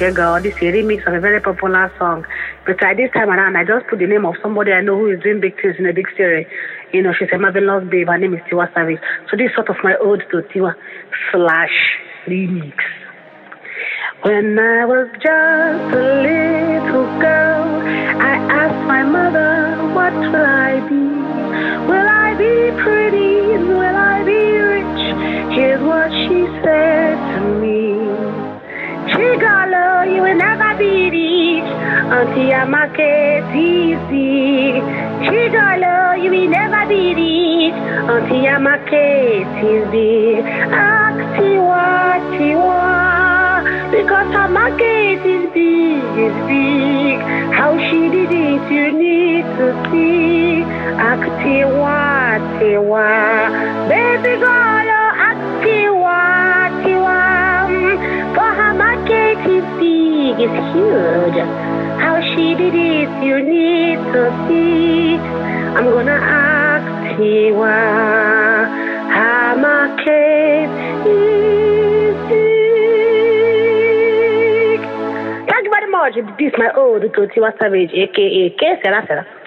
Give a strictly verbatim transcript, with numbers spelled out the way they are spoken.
Girl. This is a remix of a very popular song. But at this time around, I just put the name of somebody I know who is doing big things in a big series. You know, she's a marvelous babe. Her name is Tiwa Savage. So this is sort of my ode to Tiwa slash remix. When I was just a little girl, I asked my mother, what will I be? Will I be pretty? Will I be rich? Here's what she said to me. Chigalo, you will never be rich until you make it easy. Chigalo, you will never be rich until you make it easy. Ask Tiwa, Tiwa. Because her market is big, is big. How she did it, you need to see. Ask Tiwa, Tiwa. Baby girl, ask Tiwa, Tiwa. For her market is big, is huge. How she did it, you need to see. I'm gonna ask Tiwa. Her market is big. This is my ode to Tiwa Savage, aka K. Sarah Sarah.